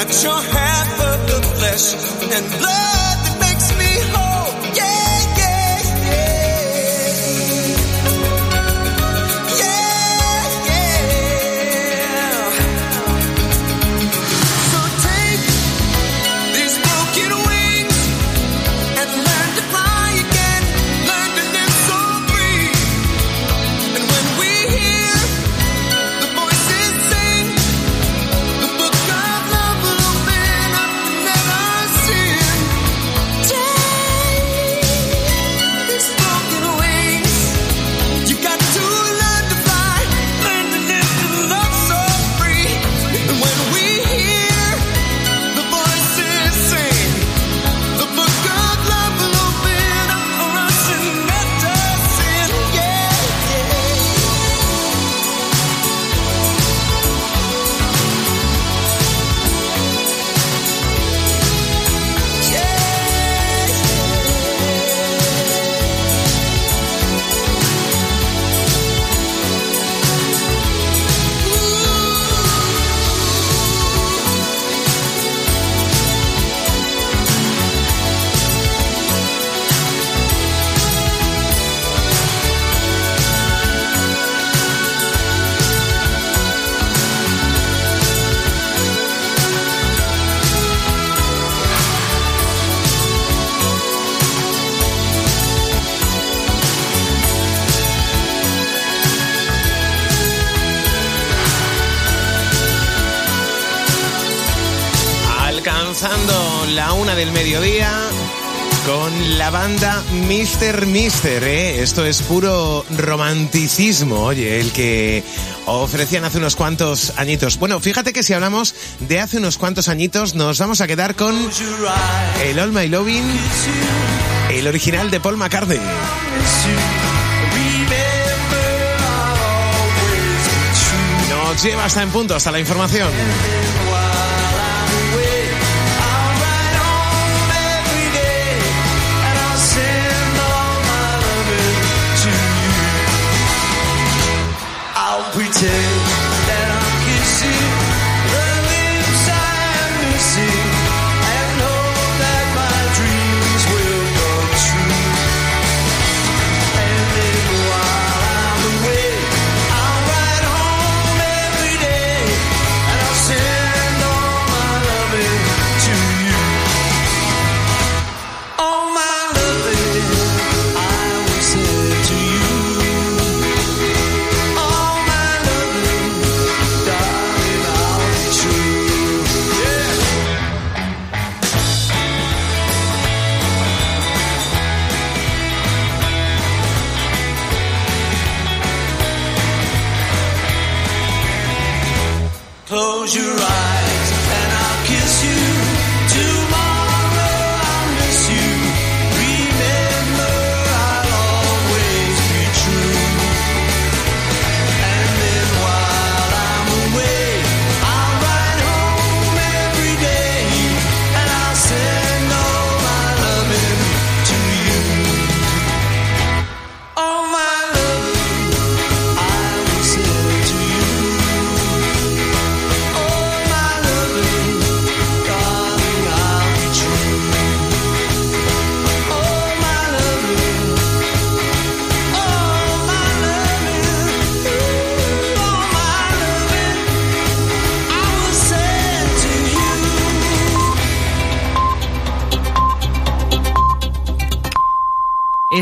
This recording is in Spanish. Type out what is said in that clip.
that you're half of the flesh and blood that makes me whole. Yeah, yeah, yeah. Yeah, yeah. So take these broken wings and learn to fly again. Learn to live so free. And when we hear the voices sing, the book of love will open up and let us in. Take these broken wings. You got to learn to fly, learn to live and love so free. And when we hear the voices sing, the book of love will open up for us and let us in. Yeah, Alcanzando la 1 del mediodía con la banda Mr. Mister, ¿eh? Esto es puro romanticismo, oye, el que ofrecían hace unos cuantos añitos. Bueno, fíjate que si hablamos de hace unos cuantos añitos, nos vamos a quedar con el All My Lovin', el original de Paul McCartney. Nos lleva hasta en punto, hasta la información. pretend that I'm kissing the lips I'm missing and hope that my dreams will come true. And then while I'm away, I'll ride home every day and I'll send all my loving to you. All my loving I will send to you. Close your eyes.